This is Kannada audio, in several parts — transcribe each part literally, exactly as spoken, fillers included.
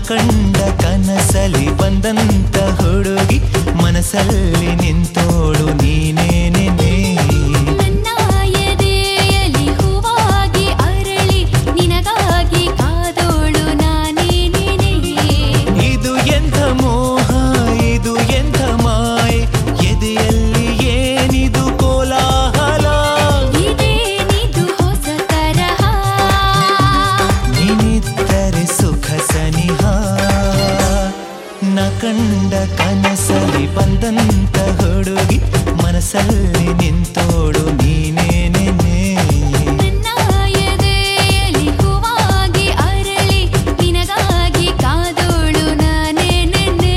ಕಂಡ ಕನಸಲಿ ಬಂದಂತ ಹುಡುಗಿ ಮನಸ್ಸಲ್ಲಿ ನಿಂತೋಳು ನೀನೇನೆ. ನನ್ನ ಎದೆಯಲ್ಲಿ ಹೂವಾಗಿ ಅರಳಿ ನಿನಗಾಗಿ ಕಾದೋಳು ನಾನೇನೇನೆ. ಇದು ಎಂಥ ಮೋಹ ಇದು ಎಂಥ ಮಾಯೆ ಎದೆಯಲ್ಲಿ ಏನಿದು ಕೋಲಾಹಲ. ಇದೇನಿದು ಹೊಸ ತರಹ ನೀನಿದ್ದರೆ ಸುಖ ಸನಿಹ. ನ ಕಂಡ ಕನಸಲಿ ಬಂದಂತ ಹುಡುಗಿ ಮನಸ್ಸಲ್ಲಿ ನಿಂತೋಳು ನೀನೇನೆ. ನನ್ನ ಎದೆಯಲ್ಲಿ ಹೂವಾಗಿ ಅರಳಿ ನಿನಗಾಗಿ ಕಾದೋಳು ನಾನೇನೇನೆ.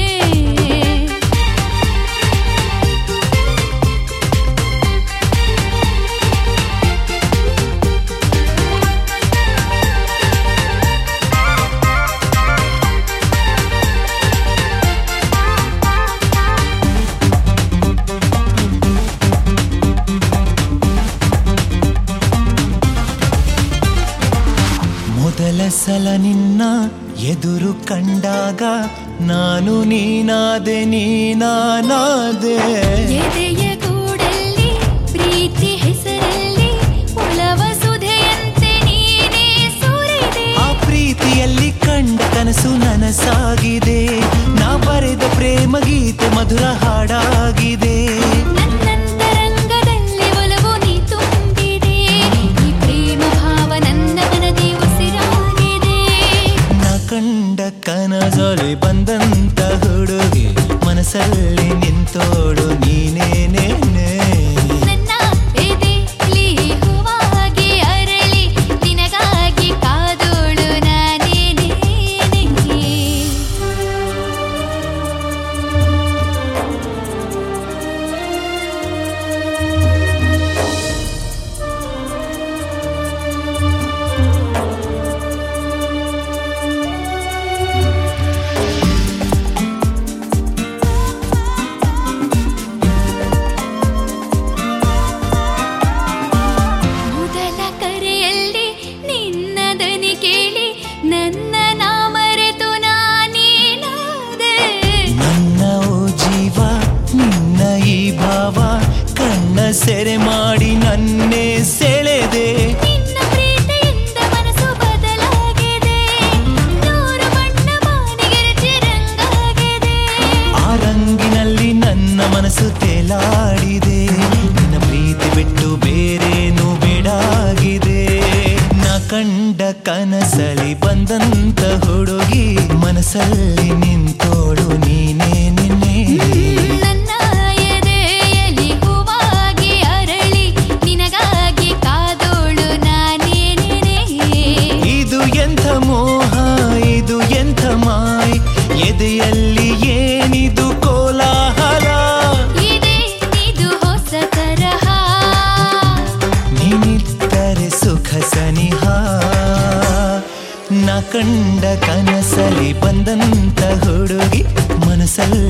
ಮೊದಲ ಸಲ ನಿನ್ನ ಎದುರು ಕಂಡಾಗ ನಾನು ನೀನಾದೆ ನೀನಾನಾದೆ. ಎದೆಯ ಗೂಡಲ್ಲಿ ಪ್ರೀತಿ ಹೆಸರಲ್ಲಿ ಒಲವ ಸುಧೆಯಂತೆ ನೀನೇ ಸುರಿದೆ. ಆ ಪ್ರೀತಿಯಲ್ಲಿ ಕಂಡ ಕನಸು ನನಸಾಗಿದೆ. ನಾ ಬರೆದ ಪ್ರೇಮ ಗೀತೆ ಮಧುರ ಹಾಡಾಗಿದೆ. ನನ್ನಂತರಂಗದಲ್ಲಿ ಒಲವು ನೀ ತುಂಬಿದೆ. ಈ ಪ್ರೇಮ ಭಾವ ನನ್ನ ಮನದಿ ಉಸಿರಾಗಿದೆ. ನಾ ಕಂಡ ಕನಸಲಿ ಬಂದಂತ ಹುಡುಗಿ ಮನಸ್ಸಲ್ಲಿ ನಿಂತೋಳು ನೀನೇನೆ. ನನ್ನ ಎದೆಯಲ್ಲಿ ಹೂವಾಗಿ ಅರಳಿ ನಿನಗಾಗಿ ಕಾದೋಳು ನಾನೇನೇನೆ. ಮೊದಲ ಕರೆಯಲ್ಲಿ ನಿನ್ನ ದನಿ ಕೇಳಿ ನನ್ನ ನಾ ಮರೆತು ನಾನೇನಾದೆ. ನನ್ನ ಓ ಜೀವ ನಿನ್ನ ಈ ಭಾವ ಕಣ್ಣ ಸೆರೆ ಮಾಡಿ ನನ್ನೇ ಸೆಳೆದೆ. ನಿನ್ನ ಪ್ರೀತಿಯಿಂದ ಮನಸ್ಸು ಬದಲಾಗಿದೆ. ನೂರು ಬಣ್ಣ ಬಾನಿಗೆರಚಿ ರಂಗಾಗಿದೆ. ಆ ರಂಗಿನಲ್ಲಿ ನನ್ನ ಮನಸ್ಸು ತೇಲಾಡಿದೆ. ನಿನ್ನ ಪ್ರೀತಿ ಬಿಟ್ಟು ಬೇರೇನು ಬೇಡಾಗಿದೆ. ನಾ ಕಂಡ ಕನಸಲಿ ಬಂದಂತ ಹುಡುಗಿ ಮನಸ್ಸಲ್ಲಿ ನಿಂತೋಳು ನೀನೇನೆ. ನನ್ನ ಎದೆಯಲ್ಲಿ ಹೂವಾಗಿ ಅರಳಿ ನಿನಗಾಗಿ ಕಾದೋಳು ನಾನೇನೇನೆ. ಇದು ಎಂಥ ಮೋಹ ಇದು ಎಂಥ ಮಾಯೆ ಎದೆಯಲ್ಲಿ ಏನಿದು ಕೋಲಾಹಲ. ಇದೇನಿದು ಹೊಸ ತರಹ ನೀನಿದ್ದರೆ ಸುಖ ಸನಿಹ. ನ ಕಂಡ ಕನಸಲಿ ಬಂದಂತ ಹುಡುಗಿ ಮನಸ್ಸಲ್ಲಿ